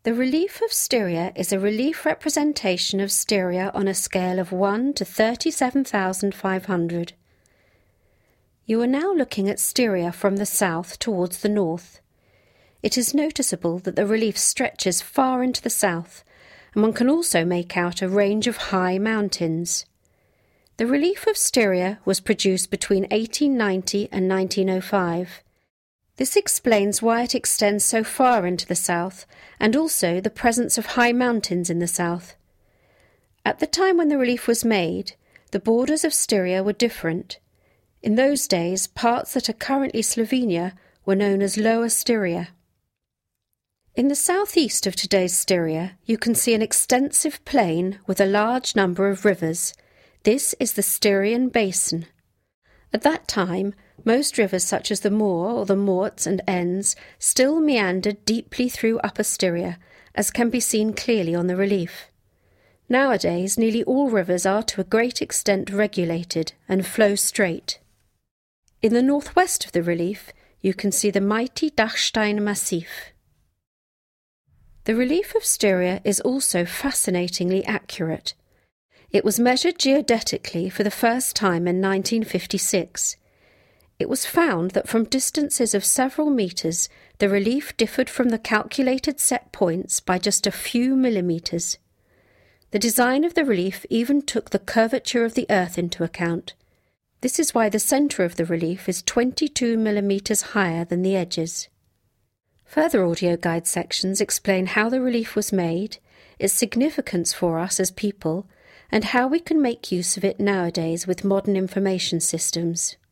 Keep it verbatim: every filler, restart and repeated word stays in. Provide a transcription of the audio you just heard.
The relief of Styria is a relief representation of Styria on a scale of one to thirty-seven thousand five hundred. You are now looking at Styria from the south towards the north. It is noticeable that the relief stretches far into the south, and one can also make out a range of high mountains. The relief of Styria was produced between eighteen ninety and nineteen oh five. This explains why it extends so far into the south, and also the presence of high mountains in the south. At the time when the relief was made, the borders of Styria were different. In those days, parts that are currently Slovenia were known as Lower Styria. In the southeast of today's Styria, you can see an extensive plain with a large number of rivers. This is the Styrian Basin. At that time, most rivers such as the Moor or the Morts and Enns still meandered deeply through Upper Styria, as can be seen clearly on the relief. Nowadays, nearly all rivers are to a great extent regulated and flow straight. In the northwest of the relief, you can see the mighty Dachstein Massif. The relief of Styria is also fascinatingly accurate. It was measured geodetically for the first time in nineteen fifty-six. It was found that from distances of several metres, the relief differed from the calculated set points by just a few millimetres. The design of the relief even took the curvature of the earth into account. This is why the centre of the relief is twenty-two millimetres higher than the edges. Further audio guide sections explain how the relief was made, its significance for us as people, and how we can make use of it nowadays with modern information systems.